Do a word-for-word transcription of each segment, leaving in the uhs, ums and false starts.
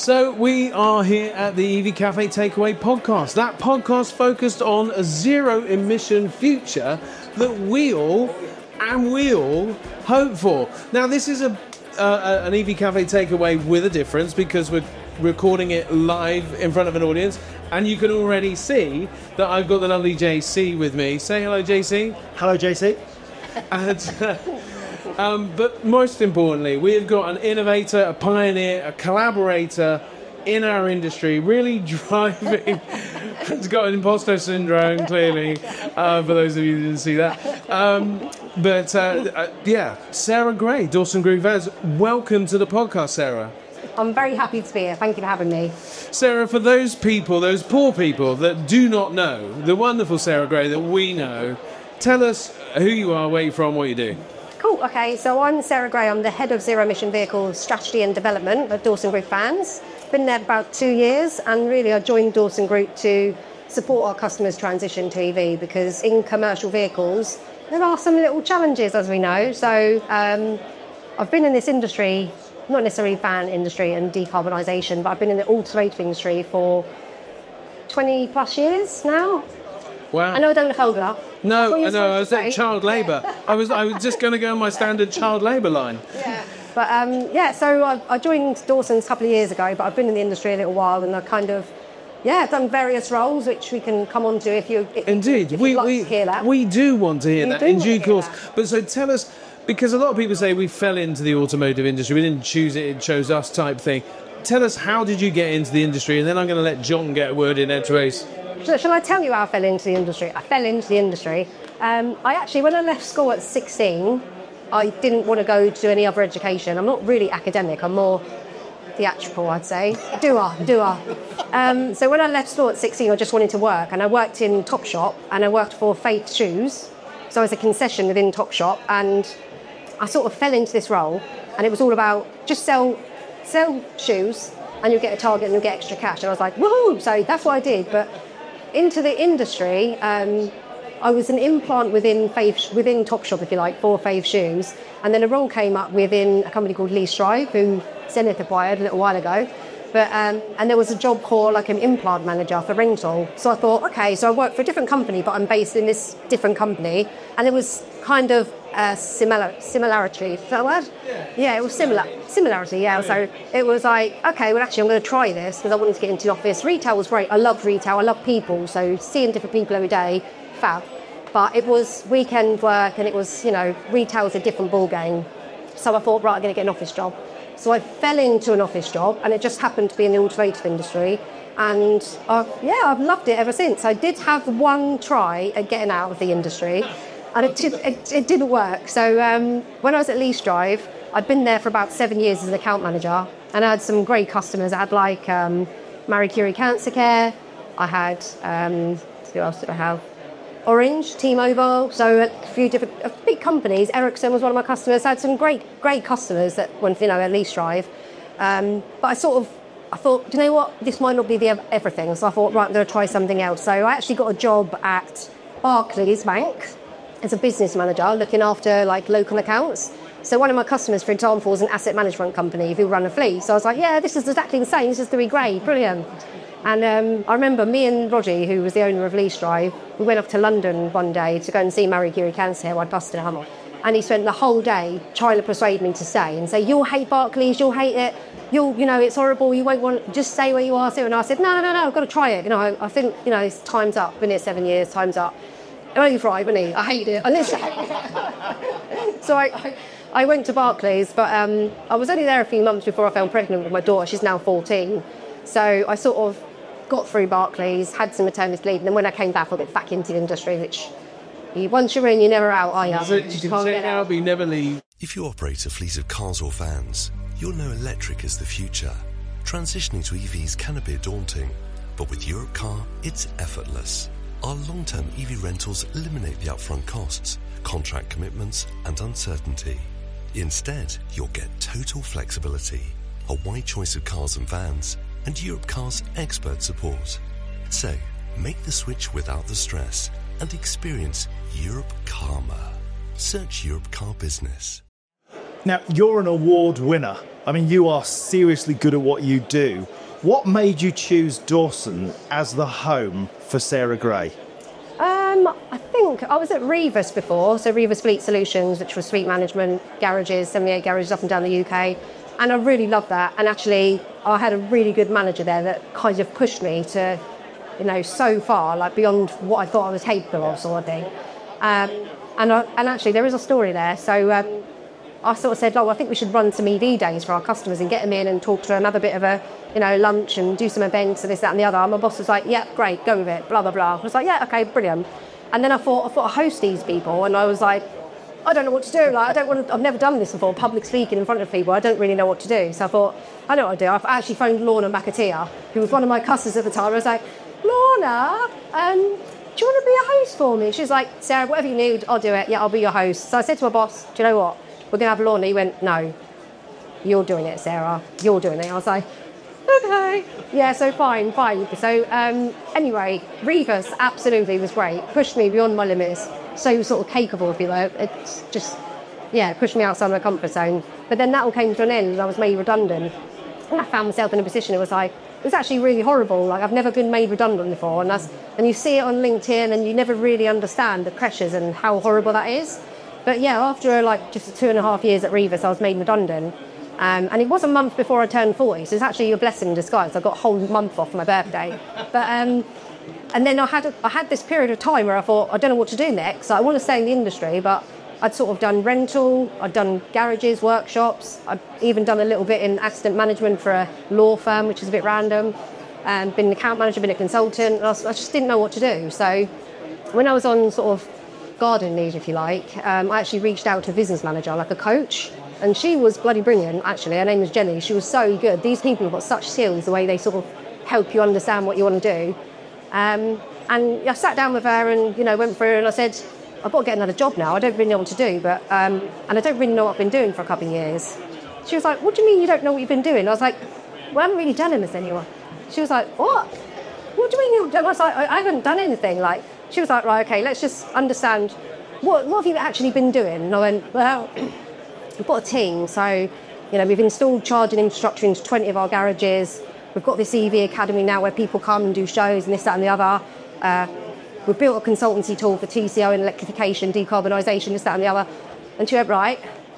So we are here at the E V Cafe Takeaway podcast. That podcast focused on a zero-emission future that we all, and we all, hope for. Now, this is a uh, an E V Cafe Takeaway with a difference because we're recording it live in front of an audience, and you can already see that I've got the lovely J C with me. Say hello, J C. Hello, J C. And, uh, um, but most importantly, we have got an innovator, a pioneer, a collaborator in our industry, really driving. He's got an imposter syndrome, clearly, uh, for those of you who didn't see that. Um, but uh, uh, yeah, Sarah Gray, Dawson Group Vans. Welcome to the podcast, Sarah. I'm very happy to be here. Thank you for having me. Sarah, for those people, those poor people that do not know the wonderful Sarah Gray that we know, tell us who you are, where you're from, what you do. Cool. Okay, so I'm Sarah Gray. I'm the head of Zero Emission Vehicle Strategy and Development at Dawson Group Vans. Been there about two years, and really I joined Dawson Group to support our customers' transition to E V, because in commercial vehicles there are some little challenges, as we know. So um, I've been in this industry, not necessarily van industry and decarbonisation, but I've been in the automotive industry for twenty plus years now. Wow. I know I don't look old enough. No, I know, I was at child labour. I was I was just going to go on my standard child labour line. Yeah. But um, yeah, so I, I joined Dawson's a couple of years ago, but I've been in the industry a little while, and I kind of, yeah, done various roles, which we can come on to if you if, Indeed. if we, you'd like we, to hear that. We do want to hear You that do in want due to hear course. that. But so tell us, because a lot of people say we fell into the automotive industry, we didn't choose it, it chose us type thing. Tell us, how did you get into the industry? And then I'm going to let John get a word in edgeways. So, shall I tell you how I fell into the industry? I fell into the industry. Um, I actually, when I left school at sixteen, I didn't want to go to any other education. I'm not really academic, I'm more theatrical, I'd say. Doer, doer. Um, so when I left school at sixteen, I just wanted to work, and I worked in Topshop, and I worked for Faith Shoes. So I was a concession within Topshop, and I sort of fell into this role, and it was all about just sell, sell shoes, and you'll get a target and you'll get extra cash. And I was like, woohoo! So that's what I did. But into the industry, um, I was an implant within Faith, within Topshop, if you like, for Faith Shoes, and then a role came up within a company called Lee Strive, who Zenith acquired a little while ago. But um, and there was a job called like an implant manager for rental. So I thought, okay, so I work for a different company, but I'm based in this different company, and it was kind of a similar similarity. Is that a word? Yeah. Yeah, it was similar similarity. Yeah. So it was like, okay, well, actually, I'm going to try this because I wanted to get into the office. Retail was great. I love retail. I love people. So seeing different people every day, fab. But it was weekend work, and it was, you know, retail's a different ball game. So I thought, right, I'm going to get an office job. So I fell into an office job, and it just happened to be in the automotive industry. And uh, yeah, I've loved it ever since. I did have one try at getting out of the industry, and it, did, it, it didn't work. So um, when I was at Lee Strive, I'd been there for about seven years as an account manager, and I had some great customers. I had like um, Marie Curie Cancer Care. I had, um, who else did I have? Orange, T-Mobile, so a few different uh, big companies. Ericsson was one of my customers. I had some great, great customers that went, you know, at Lee Strive. Um, but I sort of, I thought, do you know what? This might not be the everything. So I thought, right, I'm going to try something else. So I actually got a job at Barclays Bank as a business manager, looking after like local accounts. So one of my customers, for example, was an asset management company who run a fleet. So I was like, yeah, this is exactly the same. This is going to be great, brilliant. And um, I remember me and Roger, who was the owner of Lee Strive, we went off to London one day to go and see Marie Curie Cancer. I'd busted a hammer. And he spent the whole day trying to persuade me to stay and say, you'll hate Barclays, you'll hate it, you'll, you know, it's horrible, you won't want, just stay where you are. And I said, no, no, no, I've got to try it. You know, I, I think, you know, it's time's up. Been here seven years, time's up. Only fried, wasn't he? I hate it. I literally. So I, I, I went to Barclays, but um, I was only there a few months before I fell pregnant with my daughter. She's now fourteen. So I sort of got through Barclays, had some maternity leave, and then when I came back, I got back into the industry, which you, once you're in, you're never out, are you? So you can say now, but you never leave. If you operate a fleet of cars or vans, you'll know electric is the future. Transitioning to E Vs can be daunting, but with Europcar, it's effortless. Our long-term E V rentals eliminate the upfront costs, contract commitments, and uncertainty. Instead, you'll get total flexibility, a wide choice of cars and vans, and Europcar's expert support. So, make the switch without the stress and experience Europcar. Search Europcar Business. Now, you're an award winner. I mean, you are seriously good at what you do. What made you choose Dawson as the home for Sarah Gray? Um, I think I was at Revis before, so Revis Fleet Solutions, which was fleet management, garages, seventy-eight garages up and down the U K, and I really loved that. And actually, I had a really good manager there that kind of pushed me to, you know, so far, like beyond what I thought I was capable of, sort of thing. Um, and I, and actually, there is a story there. So um, I sort of said, oh, I think we should run some E V days for our customers and get them in and talk to them, have a bit of a, you know, lunch and do some events and this, that and the other. And my boss was like, yeah, great, go with it, blah, blah, blah. I was like, yeah, okay, brilliant. And then I thought, I thought I host these people, and I was like, I don't know what to do. Like, I don't want to, I've never done this before, public speaking in front of people. I don't really know what to do. So I thought, I know what I do. I actually phoned Lorna McAteer, who was one of my customers at the time. I was like, Lorna, um, do you want to be a host for me? She was like, Sarah, whatever you need, I'll do it. Yeah, I'll be your host. So I said to my boss, do you know what? We're going to have Lorna. He went, no, you're doing it, Sarah. You're doing it. I was like, okay. Yeah, so fine, fine. So um, anyway, Revis absolutely was great. Pushed me beyond my limits. So sort of capable, if you like. It's just, yeah, pushed me outside my comfort zone. But then that all came to an end and I was made redundant. And I found myself in a position, it was like, it was actually really horrible. Like, I've never been made redundant before. And, that's, and you see it on LinkedIn and you never really understand the pressures and how horrible that is. But yeah, after like just two and a half years at Revis, I was made redundant. Um, and it was a month before I turned forty, so it's actually a blessing in disguise. I got a whole month off for my birthday. But um, and then I had a, I had this period of time where I thought, I don't know what to do next. I want to stay in the industry, but I'd sort of done rental, I'd done garages, workshops, I'd even done a little bit in accident management for a law firm, which is a bit random. And um, been an account manager, been a consultant, and I, was, I just didn't know what to do. So when I was on sort of garden leave, if you like, um, I actually reached out to a business manager, like a coach. And she was bloody brilliant, actually. Her name was Jenny. She was so good. These people have got such skills, the way they sort of help you understand what you want to do. Um, and I sat down with her and, you know, went through and I said, I've got to get another job now. I don't really know what to do, but um, and I don't really know what I've been doing for a couple of years. She was like, what do you mean you don't know what you've been doing? I was like, well, I haven't really done anything anymore. She was like, what? What do you mean you don't? I was like, I haven't done anything. Like, she was like, right, okay, let's just understand, what, what have you actually been doing? And I went, well, we've got a team, so you know we've installed charging infrastructure into twenty of our garages. We've got this E V Academy now where people come and do shows and this, that and the other. Uh, we've built a consultancy tool for T C O and electrification, decarbonisation, this, that and the other. And she went, right,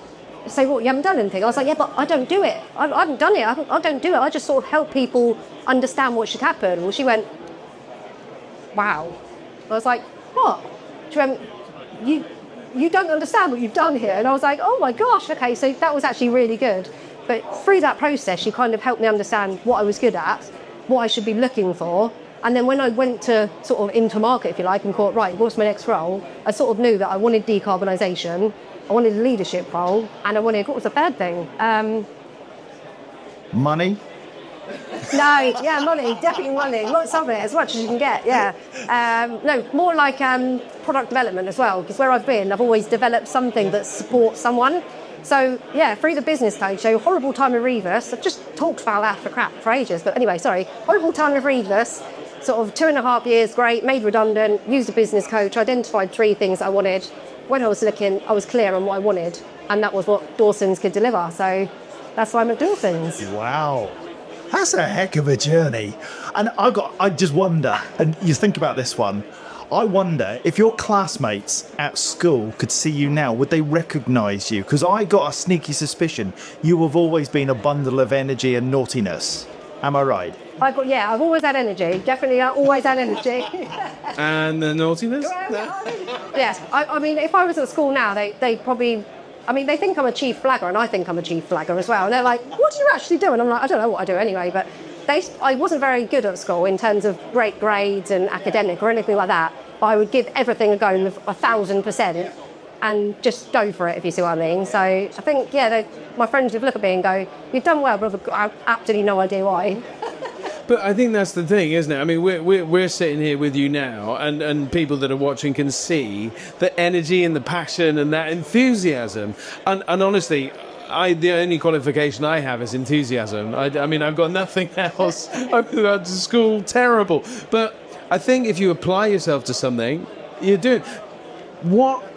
so what, you haven't done anything? I was like, yeah, but I don't do it. I, I haven't done it. I, haven't, I don't do it. I just sort of help people understand what should happen. Well, she went, wow. I was like, what? She went, you... you don't understand what you've done here. And I was like, oh my gosh, okay, so that was actually really good. But through that process, she kind of helped me understand what I was good at, what I should be looking for. And then when I went to sort of into market, if you like, and thought, right, what's my next role? I sort of knew that I wanted decarbonisation, I wanted a leadership role, and I wanted, what was the third thing? Um, Money? No, yeah, money, definitely money. Lots of it, as much as you can get, yeah. Um, no, more like um, product development as well, because where I've been, I've always developed something that supports someone. So, yeah, through the business coach, so horrible time with Revis. I've just talked about that for crap for ages, but anyway, sorry. Horrible time with Revis, sort of two and a half years, great, made redundant, used a business coach, identified three things I wanted. When I was looking, I was clear on what I wanted, and that was what Dawson's could deliver. So that's why I'm at Dawson's. Wow. That's a heck of a journey. And I got I just wonder, and you think about this one, I wonder if your classmates at school could see you now, would they recognise you? Because I got a sneaky suspicion you have always been a bundle of energy and naughtiness. Am I right? I got, yeah, I've always had energy. Definitely always had energy. And the naughtiness? Yes. I, I mean, if I was at school now, they they probably... I mean, they think I'm a chief flagger, and I think I'm a chief flagger as well. And they're like, what do you actually do? And I'm like, I don't know what I do anyway. But they, I wasn't very good at school in terms of great grades and academic or anything like that. But I would give everything a go, a thousand percent, and just go for it, if you see what I mean. So I think, yeah, they, my friends would look at me and go, you've done well, but I've got absolutely no idea why. But I think that's the thing, isn't it? I mean, we're, we're, we're sitting here with you now, and, and people that are watching can see the energy and the passion and that enthusiasm. And, and honestly, I the only qualification I have is enthusiasm. I, I mean, I've got nothing else. I've gone to school, terrible. But I think if you apply yourself to something, you're doing... What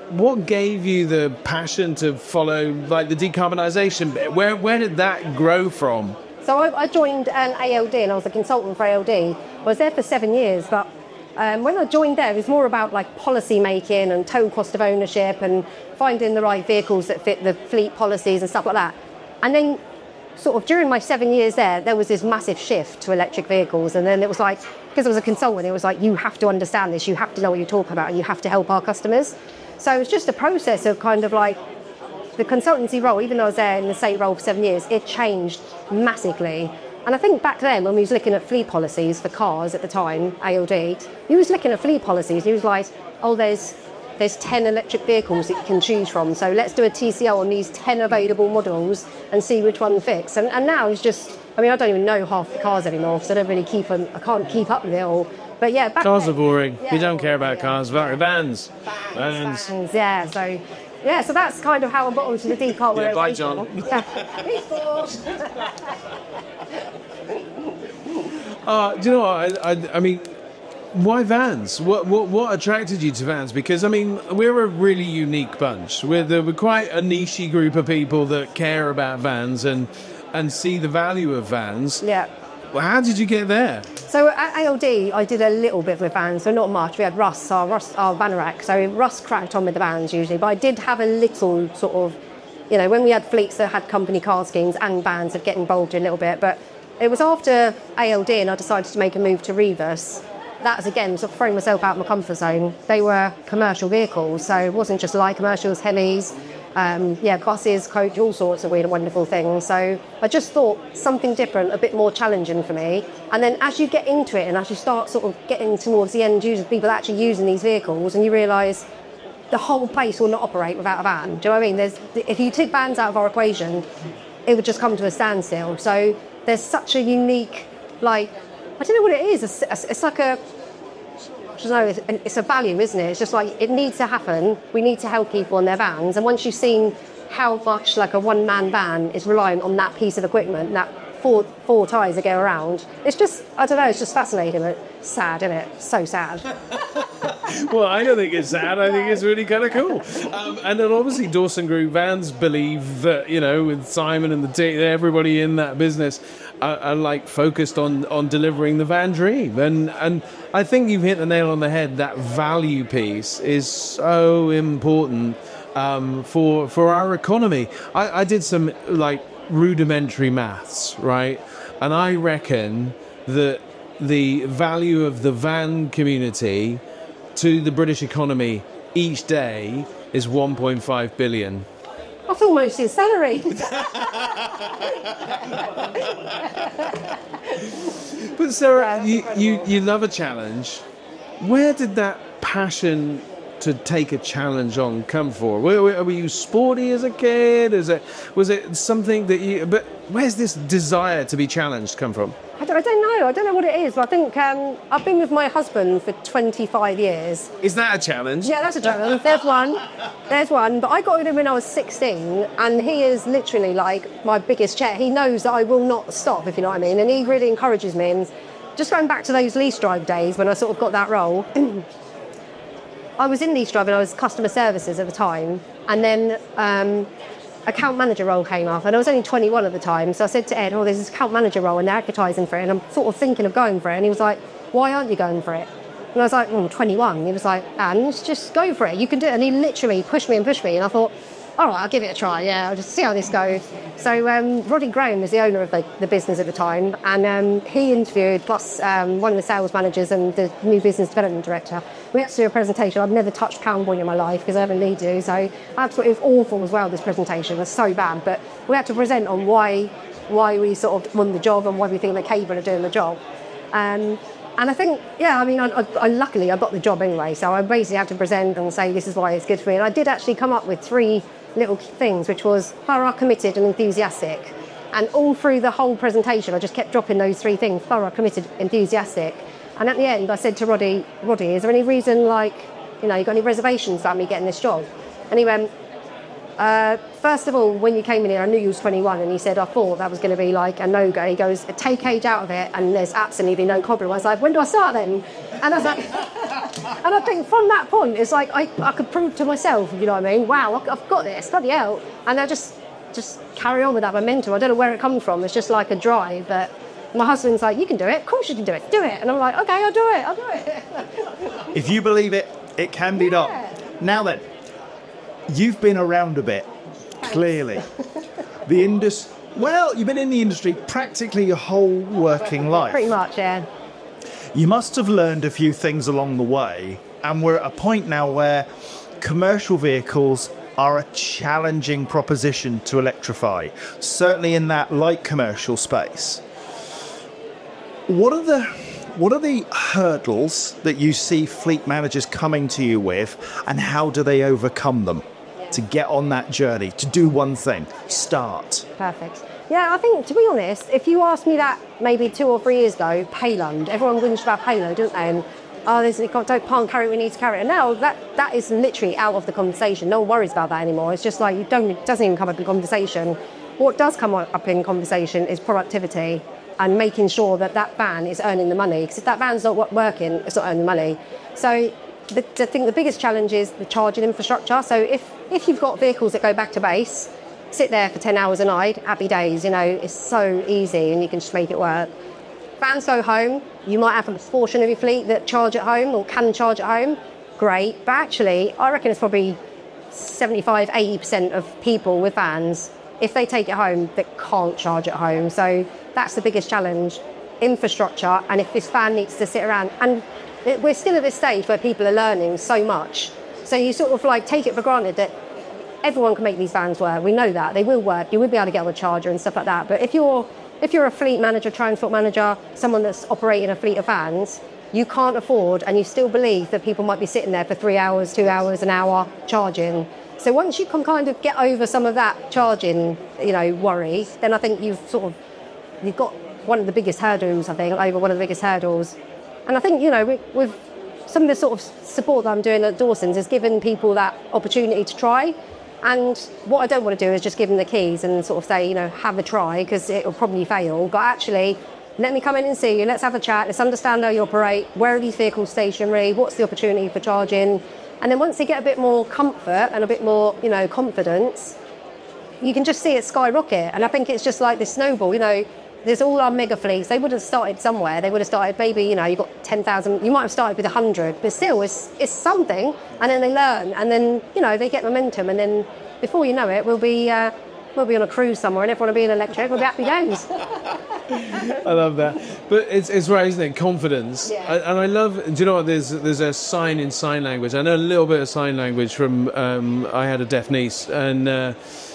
what gave you the passion to follow like the decarbonisation bit? Where where did that grow from? So I, I joined an A L D and I was a consultant for A L D. I was there for seven years, but um, when I joined there, it was more about like policy making and total cost of ownership and finding the right vehicles that fit the fleet policies and stuff like that. And then sort of during my seven years there, there was this massive shift to electric vehicles. And then it was like, because I was a consultant, it was like, you have to understand this, you have to know what you're talking about, and you have to help our customers. So it was just a process of kind of like, the consultancy role, even though I was there in the same role for seven years, it changed massively. And I think back then, when we was looking at fleet policies for cars at the time, A L D, he was looking at fleet policies, he was like, oh, there's there's ten electric vehicles that you can choose from, so let's do a T C O on these ten available models and see which one fits. And, and now it's just, I mean, I don't even know half the cars anymore, so I don't really keep them, I can't keep up with it all. But yeah, back Cars then, are boring. yeah, we don't care about yeah. cars. Vans. Vans. Vans, yeah, so... Yeah, so that's kind of how I got onto the decarb. Yeah, bye, John. uh, do you know what? I, I, I mean, why Vans? What, what what attracted you to Vans? Because, I mean, we're a really unique bunch. We're, the, we're quite a niche group of people that care about Vans and, and see the value of Vans. Yeah. Well, how did you get there? So at A L D, I did a little bit with vans, so not much. We had Russ, our Russ, our Vanorak, so Russ cracked on with the vans usually. But I did have a little sort of, you know, when we had fleets that had company car schemes and vans, I'd get involved in a little bit. But it was after A L D and I decided to make a move to Rivus. That was, again, sort of throwing myself out of my comfort zone. They were commercial vehicles, so it wasn't just light commercials, helis, um, yeah, buses, coach, all sorts of weird and wonderful things. So I just thought something different, a bit more challenging for me. And then as you get into it and as you start sort of getting towards the end users, people actually using these vehicles, and you realise the whole place will not operate without a van. Do you know what I mean? There's, if you took vans out of our equation, it would just come to a standstill. So there's such a unique, like, I don't know what it is. It's, it's like a, I don't know, it's, it's a value, isn't it? It's just like, it needs to happen. We need to help people on their vans. And once you've seen how much like a one-man van is reliant on that piece of equipment, that four four tyres that go around, it's just, I don't know, it's just fascinating, but sad, isn't it? So sad. Well, I don't think it's sad. I think it's really kind of cool. Um, and then obviously Dawson Group Vans believe that, you know, with Simon and the team, everybody in that business are, are like focused on, on delivering the van dream. And, and I think you've hit the nail on the head. That value piece is so important um, for, for our economy. I, I did some like rudimentary maths, right? And I reckon that the value of the van community to the British economy each day is one point five billion. That's almost his salary. But Sarah, you, you, you love a challenge. Where did that passion to take a challenge on come for? Were, were, were you sporty as a kid? Is it, was it something that you... But where's this desire to be challenged come from? I don't, I don't know. I don't know what it is. I think um, I've been with my husband for twenty-five years. Is that a challenge? Yeah, that's a challenge. There's one. There's one. But I got with him when I was sixteen, and he is literally like my biggest chair. He knows that I will not stop, if you know what I mean, and he really encourages me. And just going back to those lease drive days when I sort of got that role, I was in lease drive and I was customer services at the time, and then um, account manager role came up, and I was only twenty-one at the time, so I said to Ed, oh, there's this account manager role and they're advertising for it, and I'm sort of thinking of going for it, and he was like, why aren't you going for it? And I was like, oh, I'm twenty-one. He was like, and just go for it, you can do it. And he literally pushed me and pushed me, and I thought, all right, I'll give it a try, yeah, I'll just see how this goes. So um, Roddy Graham was the owner of the, the business at the time, and um, he interviewed, plus um, one of the sales managers and the new business development director. We had to do a presentation. I've never touched PowerPoint in my life because I haven't need to, so absolutely, it was awful as well, this presentation. It was so bad, but we had to present on why why we sort of won the job and why we think they're capable of doing the job. Um, and I think, yeah, I mean, I, I, I, luckily I got the job anyway, so I basically had to present and say this is why it's good for me. And I did actually come up with three little things, which was thorough, committed and enthusiastic. And all through the whole presentation, I just kept dropping those three things: thorough, committed, enthusiastic. And at the end, I said to Roddy, Roddy, is there any reason, like, you know, you got any reservations about me getting this job? And he went, uh, first of all, when you came in here, I knew you was twenty-one, and he said, I thought that was going to be like a no-go. He goes, take age out of it, and there's absolutely no problem. I was like, when do I start then? And I was like, And I think from that point, it's like I, I could prove to myself, you know what I mean? Wow, I've got this, bloody hell. And I just just carry on with that momentum. I don't know where it comes from. It's just like a drive. But my husband's like, you can do it. Of course you can do it. Do it. And I'm like, okay, I'll do it. I'll do it. If you believe it, it can be done. Yeah. Now then, you've been around a bit, clearly. The industry, well, you've been in the industry practically your whole working life. Pretty much, yeah. You must have learned a few things along the way, and we're at a point now where commercial vehicles are a challenging proposition to electrify, certainly in that light commercial space. What are the what are the hurdles that you see fleet managers coming to you with, and how do they overcome them to get on that journey, to do one thing, start? Perfect. Yeah, I think, to be honest, if you asked me that maybe two or three years ago, payload, everyone whinged about payload, don't they? And, oh, there's, don't, can't carry it, we need to carry it. And now that, that is literally out of the conversation. No one worries about that anymore. It's just like, you don't, it doesn't even come up in conversation. What does come up in conversation is productivity and making sure that that van is earning the money. Because if that van's not working, it's not earning money. So the, I think the biggest challenge is the charging infrastructure. So if, if you've got vehicles that go back to base, sit there for ten hours a night, happy days, you know, it's so easy and you can just make it work. Vans go home, you might have a portion of your fleet that charge at home or can charge at home, great. But actually, I reckon it's probably seventy-five, eighty percent of people with vans, if they take it home, that can't charge at home. So that's the biggest challenge, infrastructure. And if this van needs to sit around, and it, we're still at this stage where people are learning so much. So you sort of like take it for granted that everyone can make these vans work. We know that. They will work. You will be able to get on a charger and stuff like that. But if you're if you're a fleet manager, transport manager, someone that's operating a fleet of vans, you can't afford, and you still believe that people might be sitting there for three hours, two hours, an hour charging. So once you can kind of get over some of that charging, you know, worry, then I think you've sort of, you've got one of the biggest hurdles, I think, over one of the biggest hurdles. And I think, you know, with, with some of the sort of support that I'm doing at Dawson's is giving people that opportunity to try. And what I don't want to do is just give them the keys and sort of say, you know, have a try, because it will probably fail. But actually, let me come in and see you. Let's have a chat. Let's understand how you operate. Where are these vehicles stationary? What's the opportunity for charging? And then once they get a bit more comfort and a bit more, you know, confidence, you can just see it skyrocket. And I think it's just like this snowball, you know. There's all our mega fleets. They would have started somewhere. They would have started maybe, you know, you've got ten thousand. You might have started with one hundred, but still, it's it's something. And then they learn, and then, you know, they get momentum, and then before you know it, we'll be uh, we'll be on a cruise somewhere, and everyone will be in electric. We'll be happy days. I love that. But it's it's right, isn't it? Confidence. Yeah. I, and I love. Do you know what? There's there's a sign in sign language. I know a little bit of sign language from. Um, I had a deaf niece, and uh,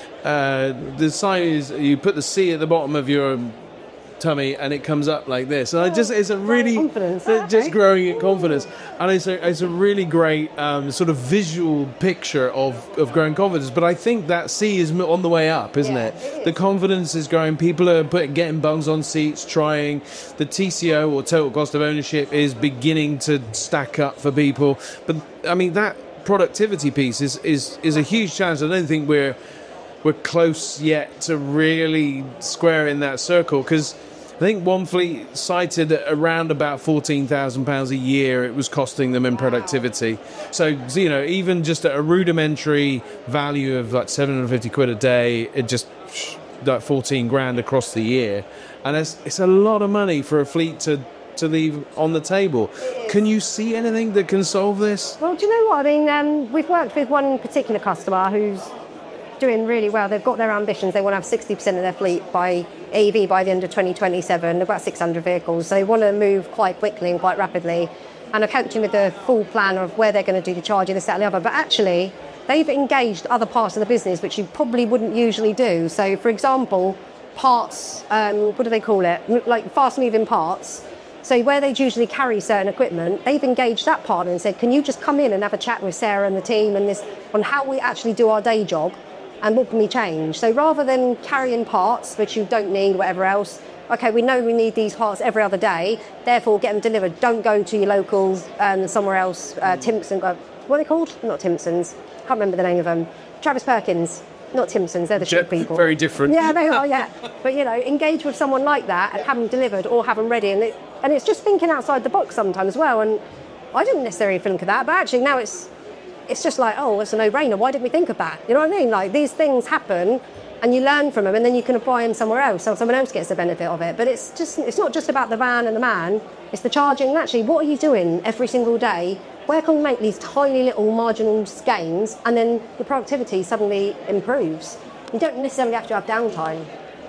uh, the sign is you put the C at the bottom of your tummy and it comes up like this, and I just it's a really confidence. just Okay. growing in confidence, and it's a, it's a really great um, sort of visual picture of, of growing confidence. But I think that C is on the way up, isn't Yeah, it? it is. The confidence is growing. People are putting getting bungs on seats, trying. The T C O, or total cost of ownership, is beginning to stack up for people. But I mean, that productivity piece is is, is a huge challenge. I don't think we're we're close yet to really squaring that circle, because I think one fleet cited around about fourteen thousand pounds a year it was costing them in productivity. So, you know, even just at a rudimentary value of like seven hundred fifty quid a day, it just like fourteen grand across the year. And it's, it's a lot of money for a fleet to, to leave on the table. Can you see anything that can solve this? Well, do you know what? I mean, um, we've worked with one particular customer who's doing really well. They've got their ambitions. They want to have sixty percent of their fleet by E V by the end of twenty twenty-seven. They've got six hundred vehicles. So they want to move quite quickly and quite rapidly. And I've helped them with the full plan of where they're going to do the charging, this, that, and the other. But actually, they've engaged other parts of the business which you probably wouldn't usually do. So, for example, parts, um, what do they call it? Like fast-moving parts. So where they'd usually carry certain equipment, they've engaged that partner and said, can you just come in and have a chat with Sarah and the team and this on how we actually do our day job? And what can we change? So rather than carrying parts, which you don't need, whatever else, okay, we know we need these parts every other day, therefore get them delivered. Don't go to your local, um, somewhere else, uh, Timpson, uh, what are they called? Not Timpsons. Can't remember the name of them. Travis Perkins. Not Timpsons, they're the shit people. Very different. Yeah, they are, yeah. But, you know, engage with someone like that and have them delivered or have them ready. And, it, and it's just thinking outside the box sometimes as well. And I didn't necessarily think of that, but actually now it's it's just like, oh, it's a no-brainer. Why didn't we think of that? You know what I mean? Like, these things happen and you learn from them and then you can apply them somewhere else, so someone else gets the benefit of it. But it's just it's not just about the van and the man, it's the charging. And actually, what are you doing every single day? Where can we make these tiny little marginal gains and then the productivity suddenly improves? You don't necessarily have to have downtime.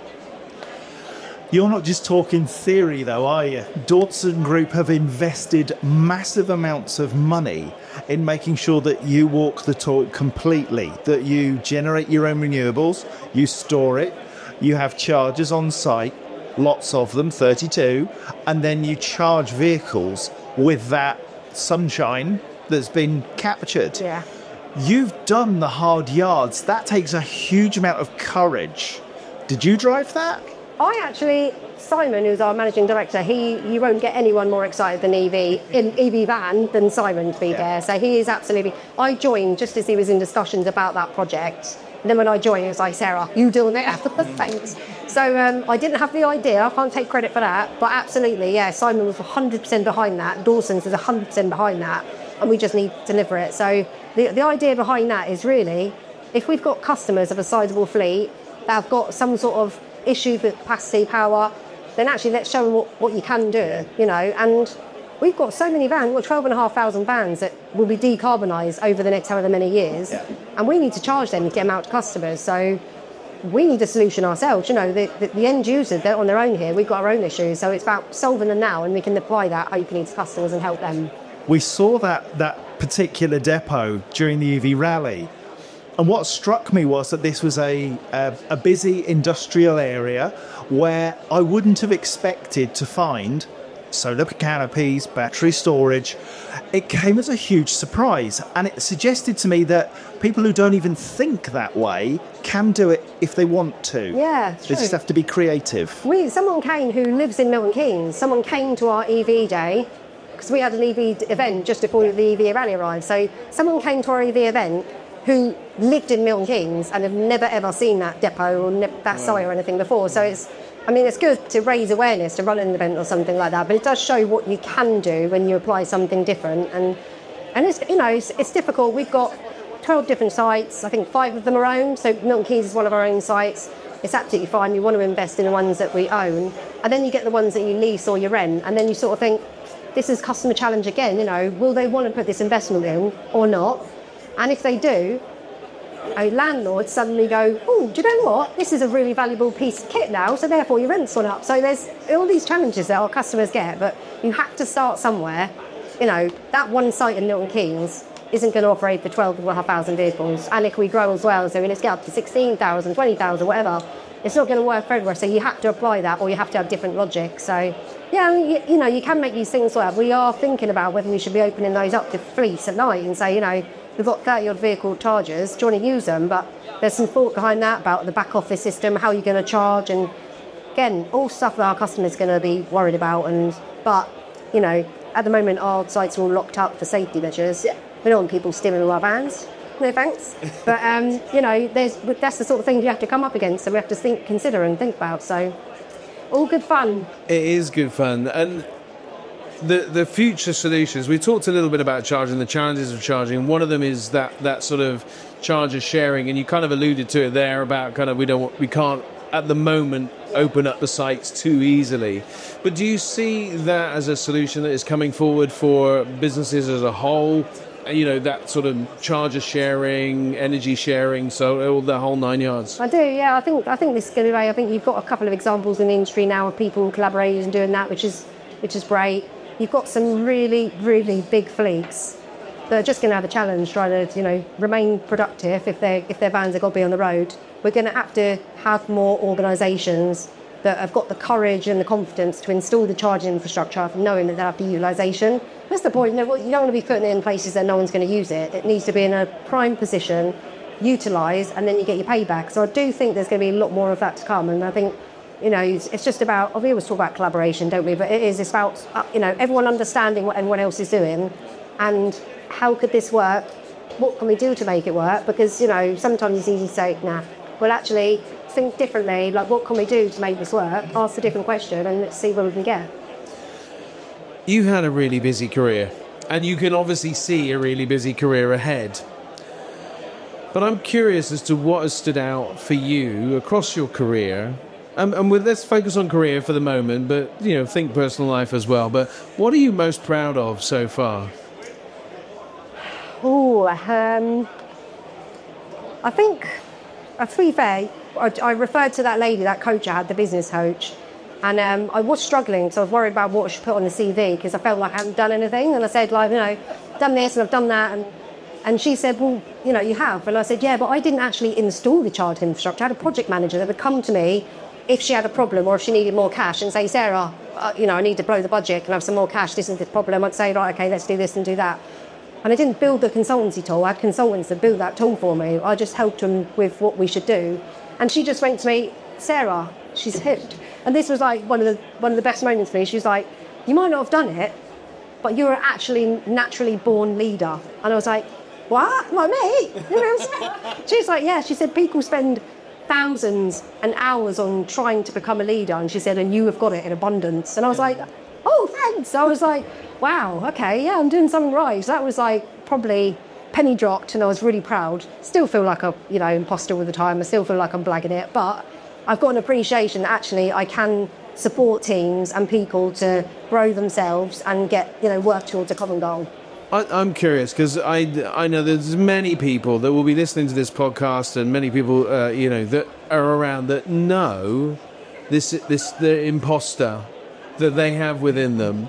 You're not just talking theory, though, are you? Dawson Group have invested massive amounts of money in making sure that you walk the talk completely, that you generate your own renewables, you store it, you have chargers on site, lots of them, thirty-two, and then you charge vehicles with that sunshine that's been captured. Yeah. You've done the hard yards. That takes a huge amount of courage. Did you drive that? I actually, Simon, who's our managing director, he you won't get anyone more excited than E V in E V van than Simon, to be Yeah. fair. So he is absolutely. I joined just as he was in discussions about that project. And then when I joined, he was like, Sarah, you doing it? Thanks. So um, I didn't have the idea. I can't take credit for that, but absolutely, yeah. Simon was one hundred percent behind that. Dawson's is one hundred percent behind that, and we just need to deliver it. So the the idea behind that is really, if we've got customers of a sizable fleet that have got some sort of issue with capacity, power, then actually let's show them what, what you can do, you know. And we've got so many vans, well, twelve and a half thousand vans that will be decarbonised over the next however many years, Yeah. and we need to charge them to get them out to customers. So we need a solution ourselves, you know. The, the, the end user, they're on their own here, we've got our own issues, so it's about solving them now, and we can apply that hopefully to customers and help them. We saw that that particular depot during the E V rally. And what struck me was that this was a, a a busy industrial area where I wouldn't have expected to find solar canopies, battery storage. It came as a huge surprise, and it suggested to me that people who don't even think that way can do it if they want to. Yeah, it's They just true. have to be creative. We, someone came who lives in Milton Keynes, someone came to our E V day, because we had an E V event just before the E V rally arrived, so someone came to our E V event who lived in Milton Keynes and have never ever seen that depot or ne- that site or anything before. So it's, I mean, it's good to raise awareness, to run an event or something like that, but it does show what you can do when you apply something different. And and it's, you know, it's, it's difficult. We've got twelve different sites. I think five of them are owned. So Milton Keynes is one of our own sites. It's absolutely fine. We want to invest in the ones that we own, and then you get the ones that you lease or you rent, and then you sort of think, this is customer challenge again. You know, will they want to put this investment in or not? And if they do, a landlord suddenly go, oh, do you know what? This is a really valuable piece of kit now, so therefore your rent's gone up. So there's all these challenges that our customers get, but you have to start somewhere. You know, that one site in Milton Keynes isn't going to operate for twelve and a half thousand vehicles. And if we grow as well, so let's get up to sixteen thousand, twenty thousand, whatever, it's not going to work for everywhere. So you have to apply that, or you have to have different logic. So, yeah, you, you know, you can make these things work. We are thinking about whether we should be opening those up to fleets at night and say, you know, we've got thirty odd vehicle chargers, do you want to use them? But there's some thought behind that about the back office system, how you're going to charge, and again, all stuff that our customers are going to be worried about. And but, you know, at the moment our sites are all locked up for safety measures. We don't want people stealing all our vans. No thanks. But, um, you know, there's that's the sort of things you have to come up against, and we have to think, consider and think about. So, all good fun. It is good fun. And the the future solutions, we talked a little bit about charging, the challenges of charging. One of them is that that sort of charger sharing, and you kind of alluded to it there about kind of we don't we can't at the moment open up the sites too easily. But do you see that as a solution that is coming forward for businesses as a whole? You know, that sort of charger sharing, energy sharing, so all the whole nine yards. I do, yeah. I think I think this is going to be. I think you've got a couple of examples in the industry now of people collaborating and doing that, which is which is great. You've got some really, really big fleets that are just going to have a challenge trying to, you know, remain productive if they if their vans have got to be on the road. We're going to have to have more organisations that have got the courage and the confidence to install the charging infrastructure, knowing that they'll have the utilisation. That's the point. You know, you don't want to be putting it in places that no one's going to use it. It needs to be in a prime position, utilised, and then you get your payback. So I do think there's going to be a lot more of that to come. And I think, you know, it's, it's just about, we always talk about collaboration, don't we? But it is, it's about, uh, you know, everyone understanding what everyone else is doing and how could this work? What can we do to make it work? Because, you know, sometimes it's easy to say, nah, well, actually, think differently. Like, what can we do to make this work? Ask a different question and let's see where we can get. You had a really busy career. and you can obviously see a really busy career ahead. But I'm curious as to what has stood out for you across your career. Um, and with, let's focus on career for the moment, but you know, think personal life as well. But what are you most proud of so far? Oh, um, I think, uh, to be fair, I, I referred to that lady, that coach I had, the business coach, and um, I was struggling, so I was worried about what I should put on the C V because I felt like I hadn't done anything. And I said, like, you know, done this and I've done that, and and she said, well, you know, you have. And I said, yeah, but I didn't actually install the child infrastructure. I had a project manager that would come to me if she had a problem or if she needed more cash and say, Sarah, uh, you know, I need to blow the budget and have some more cash. This is the problem. I'd say, right, okay, let's do this and do that. And I didn't build the consultancy tool. I had consultants that built that tool for me. I just helped them with what we should do. And she just went to me, Sarah, she's hipped. And this was like one of the one of the best moments for me. She was like, you might not have done it, but you're actually naturally born leader. And I was like, what? Like me? You know what I'm saying? She was like, yeah. She said, people spend thousands and hours on trying to become a leader. And she said, and you have got it in abundance. And I was like, oh, thanks. I was like, wow, okay, yeah, I'm doing something right. So that was like probably penny dropped, and I was really proud. Still feel like a, you know, imposter all the time. I still feel like I'm blagging it, but I've got an appreciation that actually I can support teams and people to grow themselves and get, you know, work towards a common goal. I, I'm curious because I, I know there's many people that will be listening to this podcast, and many people, uh, you know, that are around that know this, this the imposter that they have within them.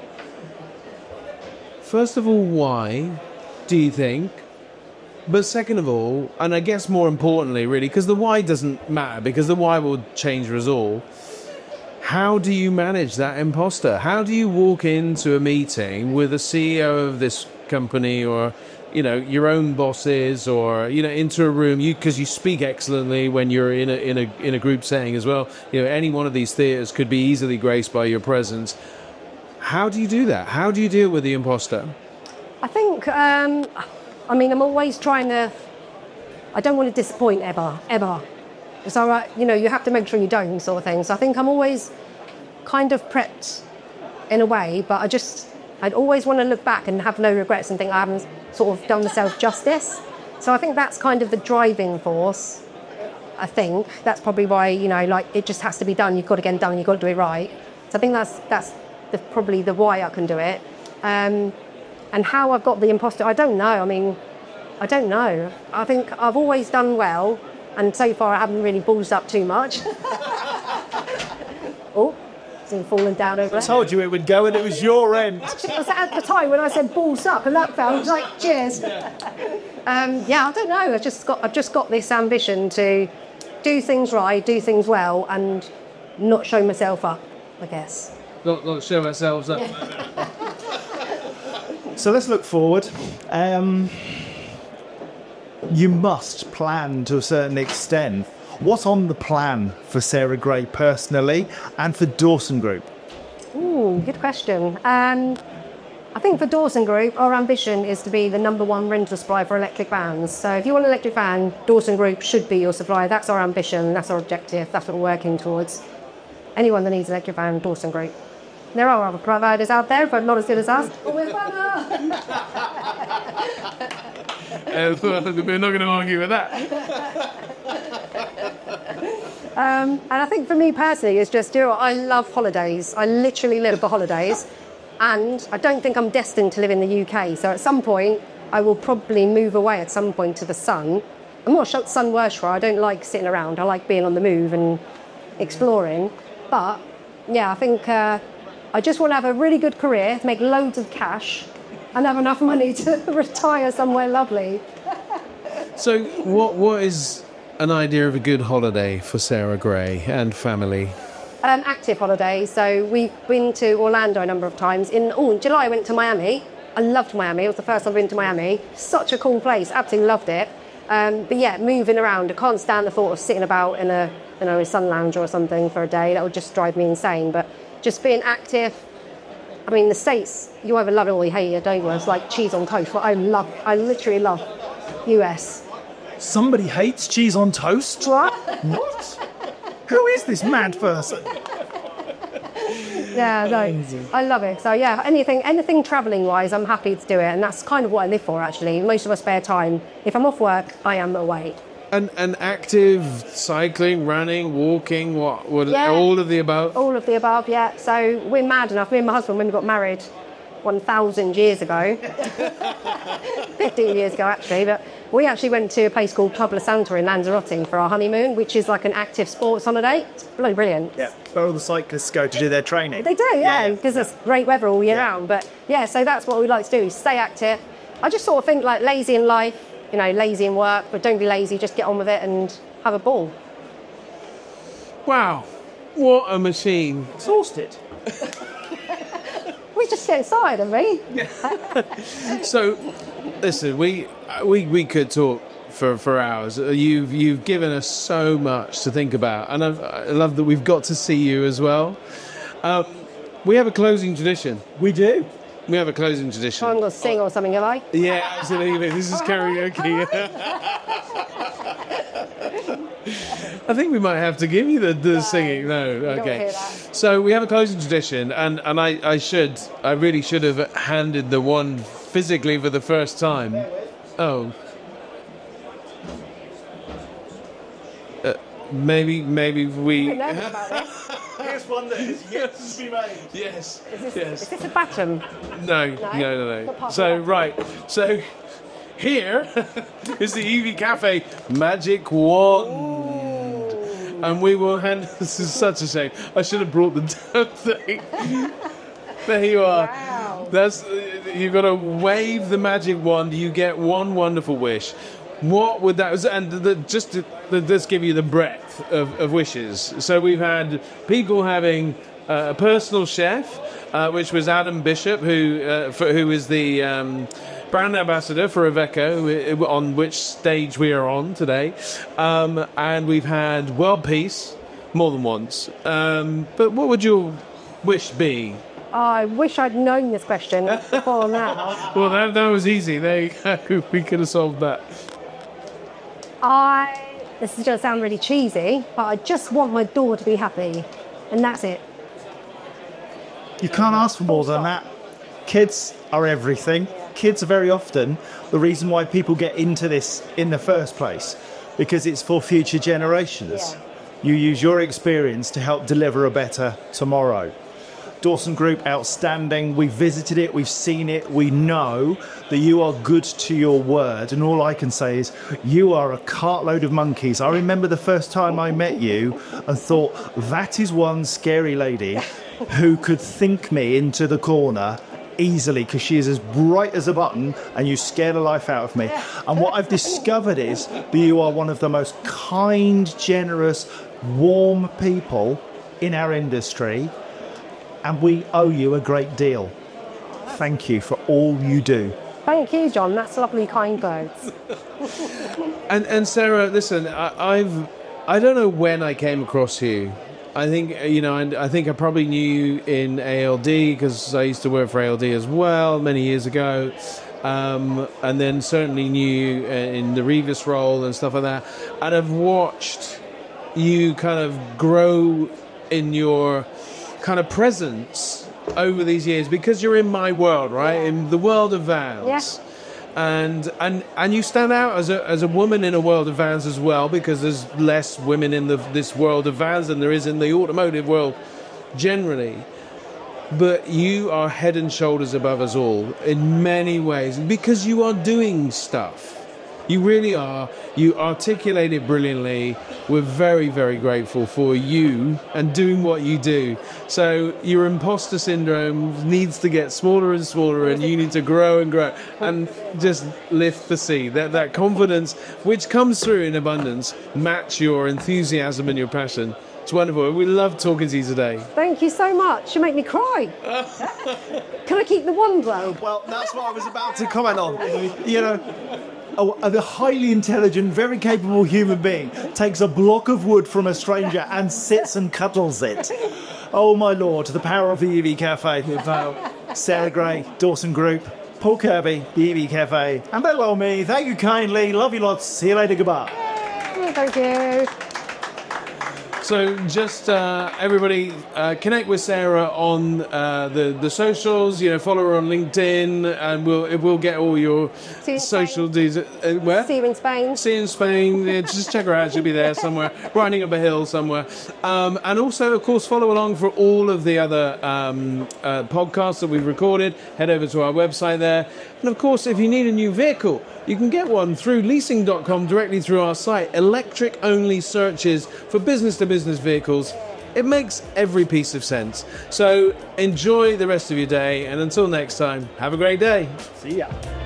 First of all, why do you think? But second of all, and I guess more importantly, really, because the why doesn't matter, because the why will change us all. How do you manage that imposter? How do you walk into a meeting with a C E O of this company, or, you know, your own bosses, or, you know, into a room, you because you speak excellently when you're in a in a in a group setting as well. You know, any one of these theatres could be easily graced by your presence. How do you do that? How do you deal with the imposter? I think, um, I mean, I'm always trying to, I don't want to disappoint ever, ever. So, uh, you know, you have to make sure you don't, sort of thing. So I think I'm always kind of prepped in a way, but I just, I'd always want to look back and have no regrets and think I haven't sort of done myself justice. So I think that's kind of the driving force, I think. That's probably why, you know, like, it just has to be done. You've got to get it done. You've got to do it right. So I think that's that's the, probably the why I can do it. Um, and how I've got the imposter, I don't know. I mean, I don't know. I think I've always done well, and so far I haven't really ballsed up too much. Oh, it's been falling down over there. I told you it would go, and it was your end. Actually, it was at the time when I said balls up, and that fell. I was like, cheers. Um, yeah, I don't know. I've just got, I've just got this ambition to do things right, do things well, and not show myself up, I guess. Not, not show ourselves up. So let's look forward. Um, you must plan to a certain extent. What's on the plan for Sarah Gray personally and for Dawson Group? Ooh, good question. Um, I think for Dawson Group, our ambition is to be the number one rental supplier for electric vans. So if you want an electric van, Dawson Group should be your supplier. That's our ambition, that's our objective, that's what we're working towards. Anyone that needs an electric van, Dawson Group. There are other providers out there, but not as good as us. But we're better. uh, we're not going to argue with that. Um, and I think for me personally, it's just, you know, I love holidays. I literally live for holidays. And I don't think I'm destined to live in the U K. So at some point, I will probably move away at some point to the sun. I'm not sure what sun works for. I don't like sitting around. I like being on the move and exploring. But, yeah, I think uh, I just want to have a really good career, make loads of cash, and have enough money to retire somewhere lovely. So what what is an idea of a good holiday for Sarah Gray and family? Um, active holidays. So we've been to Orlando a number of times. In, oh, in July I went to Miami. I loved Miami. It was the first time I've been to Miami. Such a cool place. Absolutely loved it. Um, but yeah, moving around. I can't stand the thought of sitting about in a, you know, a sun lounge or something for a day. That would just drive me insane. But just being active. I mean, the States, you either love it or you hate it, don't you? It's like cheese on toast. But I love, I literally love U S. Somebody hates cheese on toast? What? What? Who is this mad person? Yeah, no, I love it. So yeah, anything, anything travelling wise, I'm happy to do it, and that's kind of what I live for. Actually, most of my spare time, if I'm off work, I am away. And and active cycling, running, walking, what? what Yeah. All of the above. All of the above, yeah. So we're mad enough. Me and my husband, when we got married, one thousand years ago, fifteen years ago actually, but we actually went to a place called Pobla Santa in Lanzarote for our honeymoon, which is like an active sports holiday. It's bloody brilliant. Yeah, where all the cyclists go to do their training. They do, yeah, Yeah. because it's great weather all year Yeah. round. But yeah, so that's what we like to do, is stay active. I just sort of think like lazy in life, you know, lazy in work, but don't be lazy, just get on with it and have a ball. Wow, what a machine! Exhausted. We just get excited, haven't we? So, listen, we we we could talk for, for hours. Uh, You've you've given us so much to think about, and I've, I love that we've got to see you as well. Um, we have a closing tradition. We do. We have a closing tradition. I'm going to sing or something, have I? Yeah, absolutely. This is karaoke. I think we might have to give you the, the singing. No, don't okay. hear that. So we have a closing tradition, and, and I, I should, I really should have handed the one physically for the first time. Oh. Uh, maybe, maybe we. I'm nervous about this. Here's one that is yet to be made. Yes. Is this, Yes. is this a baton? No, no, no, Not no. part of So, that. right. So, here is the E V Cafe Magic Wand. And we will hand... This is such a shame. I should have brought the damn thing. There you are. Wow. That's... You've got to wave the magic wand. You get one wonderful wish. What would that... And the, just to the, just give you the breadth of, of wishes. So we've had people having uh, a personal chef, uh, which was Adam Bishop, who uh, for, who is the... Um, brand ambassador for Iveco, on which stage we are on today. Um, and we've had world peace more than once. Um, but what would your wish be? I wish I'd known this question before now. Well, that, that was easy. There you go. We could have solved that. I, this is going to sound really cheesy, but I just want my daughter to be happy. And that's it. You can't ask for more than that. Kids are everything. Kids are very often the reason why people get into this in the first place, because it's for future generations. Yeah. You use your experience to help deliver a better tomorrow. Dawson Group, outstanding. We've visited it, we've seen it, we know that you are good to your word, and all I can say is you are a cartload of monkeys. I remember the first time I met you and thought, that is one scary lady who could think me into the corner easily, because she is as bright as a button and you scare the life out of me. And what I've discovered is that you are one of the most kind, generous, warm people in our industry, and we owe you a great deal. Thank you for all you do. Thank you, John. That's lovely, kind words. And and Sarah, listen, I, I've I don't know when I came across you. I think, you know, and I think I probably knew you in A L D because I used to work for A L D as well many years ago. Um, and then certainly knew you in the Revis role and stuff like that. And I've watched you kind of grow in your kind of presence over these years because you're in my world, right? Yeah. In the world of vans. Yeah. And and and you stand out as a as a woman in a world of vans as well, because there's less women in the this world of vans than there is in the automotive world generally. But you are head and shoulders above us all in many ways because you are doing stuff. You really are. You articulate it brilliantly. We're very, very grateful for you and doing what you do. So your imposter syndrome needs to get smaller and smaller, and you need to grow and grow and just lift the sea. That that confidence, which comes through in abundance, match your enthusiasm and your passion. It's wonderful. We love talking to you today. Thank you so much. You make me cry. Can I keep the wand though? Well, that's what I was about to comment on. You know, a, a highly intelligent, very capable human being takes a block of wood from a stranger and sits and cuddles it. Oh my lord, the power of the E V Cafe. Sarah Gray, Dawson Group, Paul Kirby, the E V Cafe, and below me. Thank you kindly. Love you lots. See you later. Goodbye. Thank you. So just uh, everybody uh, connect with Sarah on uh, the the socials. You know, follow her on LinkedIn, and we'll we'll get all your See you in social Spain. deeds. Uh, where? See you in Spain. See you in Spain. Yeah, just check her out. She'll be there somewhere, riding up a hill somewhere. Um, and also, of course, follow along for all of the other um, uh, podcasts that we've recorded. Head over to our website there. And of course, if you need a new vehicle, you can get one through leasing dot com directly through our site. Electric only searches for business to business vehicles. It makes every piece of sense. So enjoy the rest of your day, and until next time, have a great day. See ya.